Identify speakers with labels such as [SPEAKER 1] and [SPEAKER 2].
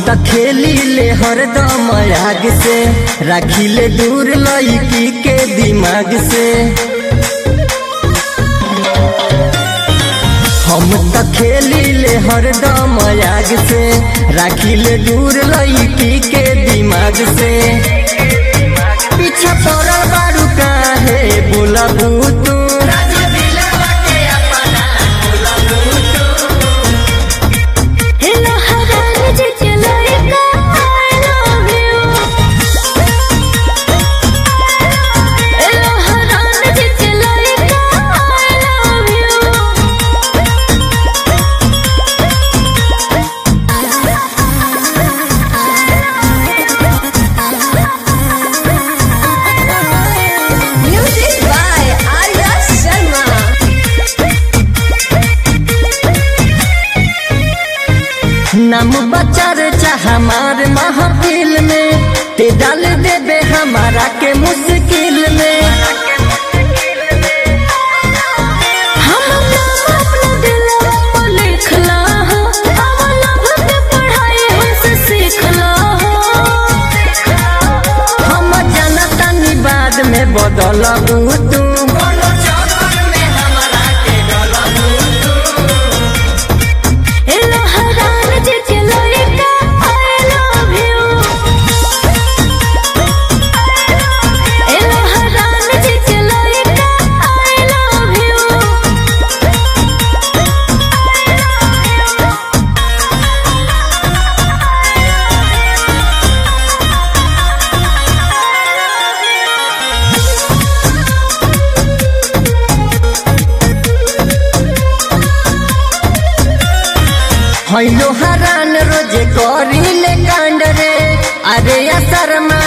[SPEAKER 1] त खेली ले हरदम आग से, राखी ले दूर लड़की के दिमाग से। हम त खेली ले हरदम आग से, राखी ले दूर लड़की के दिमाग से। पीछा पड़ल बारू काहे बोलबू तू, नाम बचार चाह हमार महफिल में, ते डाल देबे हमारा के मुश्किल में।
[SPEAKER 2] हम नाम अपना दिलवा पर लिखला हो, हम लव के पढ़ाई हमसे सीखला हो।
[SPEAKER 1] हम जानतानी बाद में बदलबू तू, हैलो हरान रोजे करी ले कांड रे। अरे या शर्मा